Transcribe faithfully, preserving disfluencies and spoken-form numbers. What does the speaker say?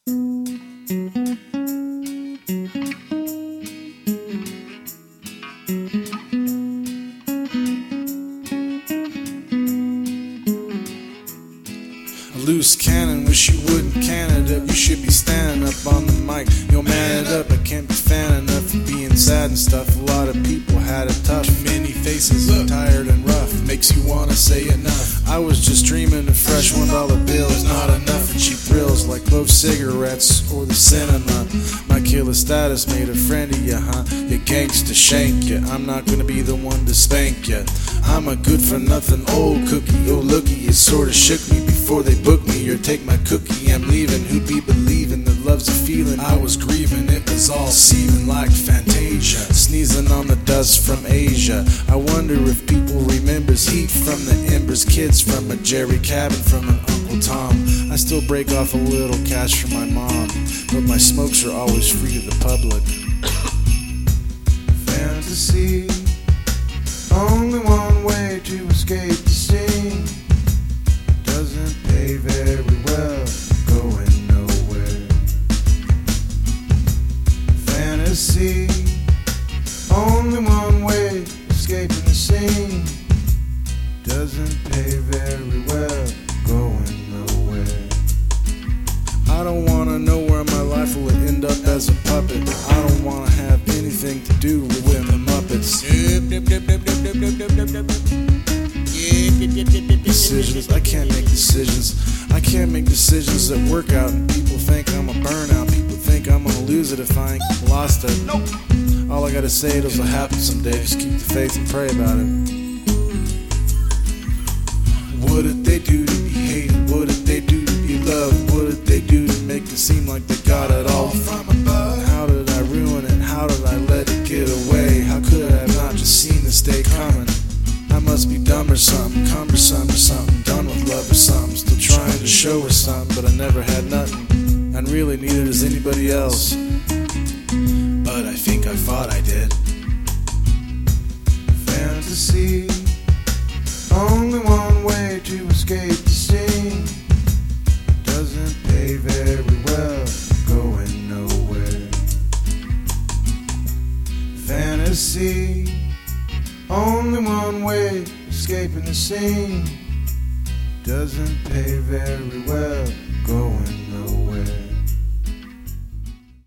A loose cannon, wish you wouldn't can it up. You should be standing up on the mic. You'll man it up, I can't be fan enough for being sad and stuff. A lot of people had it tough. Many faces, tired and rough, makes you wanna say enough. I was just dreaming of fresh one dollar bills, not enough for cheap thrills like clove cigarettes or the cinema. My killer status made a friend of you, huh? You gangsta shank ya. I'm not gonna be the one to spank ya. I'm a good for nothing old cookie. Oh looky, you sorta shook me before they book me or take my cookie. I'm leaving. Who be believing that love's a feeling? I was grieving, it was all seeming like Fantasia, sneezing on the dust from Asia. I wonder if people remembers heat from the embers, kids from a Jerry cabin, from an Uncle Tom. I still break off a little cash from my mom, but my smokes are always free to the public. Fantasy, only one way to escape the scene. Doesn't pay very well, going nowhere. Fantasy, only one way, escaping the scene. Doesn't pay very well, going nowhere. I don't wanna know where my life will end up as a puppet. I don't wanna have anything to do with the Muppets. Decisions, I can't make decisions. I can't make decisions that work out, and people think I'm a burnout. People think I'm gonna lose it if I ain't lost it. Nope. All I gotta say is it'll happen someday. Just keep the faith and pray about it. What did they do to be hated? What did they do to be loved? What did they do to make it seem like they got it all from above? How did I ruin it? How did I let it get away? How could I have not just seen this day coming? I must be dumb or something, cumbersome or something, done with love or something, still trying to show her something, but I never had nothing, and really neither does anybody else. But I think I thought I did. Fantasy, only one way to escape the scene. Doesn't pay very well, going nowhere. Fantasy, only one way, escaping the scene. Doesn't pay very well, going